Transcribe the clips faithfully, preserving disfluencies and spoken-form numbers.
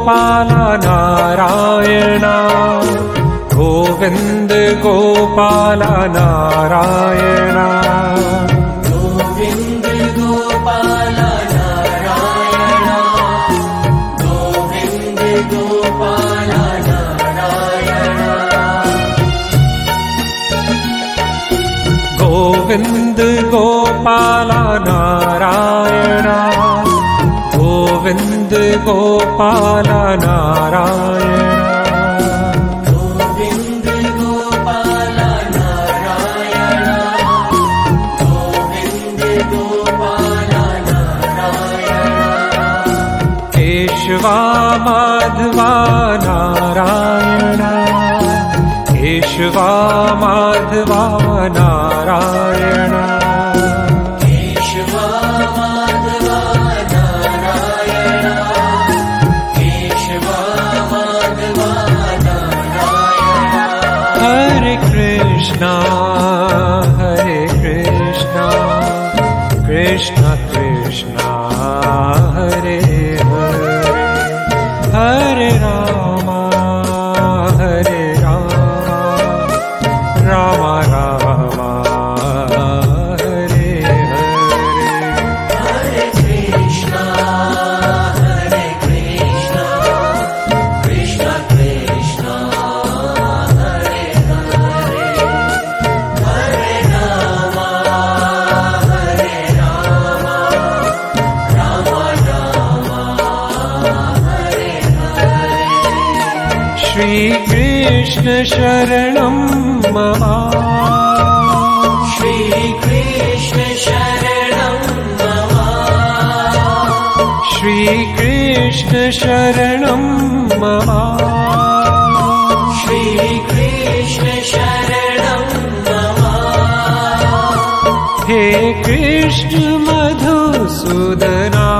गोपाल नारायण गोविंद गोपाल नारायण गोविंद गोपाल नारायण गोविंद गोपाल नारायण गोविंद गोपाल नारायण गोविंद गोपाल नारायण गोविंद गोपाल नारायण गोविंद गोपाल नारायण केशवा माधवा नारायण केशवा माधवा नारायण केशवा माधवा नारायण केशवा माधवा नारायण हरे कृष्णा हरे कृष्णा कृष्ण कृष्णा हरे हरे हरे रामा हरे रामा राम रामा हरे हरे हरे कृष्णा हरे कृष्णा कृष्ण कृष्णा हरे हरे हरे रामा हरे रामा राम रामा हरे हरे श्री कृष्ण शरणं मम श्री कृष्ण शरणं मम श्री कृष्ण शरणं मम श्री कृष्ण शरणं मम हे कृष्ण मधुसूदना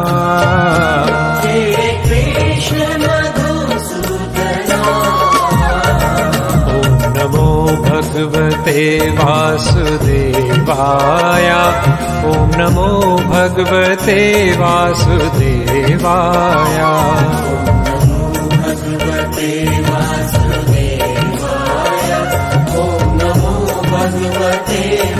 हे कृष्ण मधुसूदना ॐ नमो भगवते वासुदेवाय ॐ नमो भगवते वासुदेवाय भगवते वासुदेवाय ॐ नमो भगवते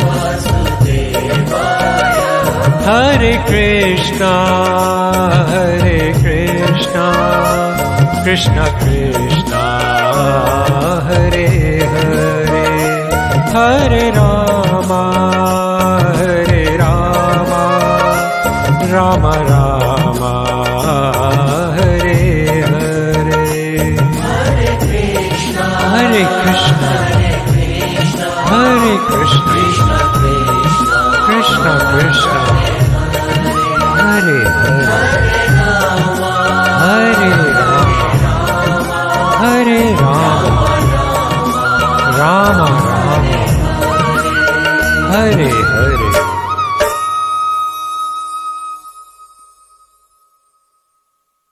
वासुदेवाय हरे कृष्णा हरे कृष्णा कृष्ण कृष्णा हरे हरे हरे रामा हरे रामा राम रामा हरे हरे हरे कृष्णा हरे कृष्णा हरे कृष्णा हरे कृष्णा कृष्ण कृष्ण कृष्ण कृष्ण हरे हरे हरे राम हरे राम राम राम हरे हरे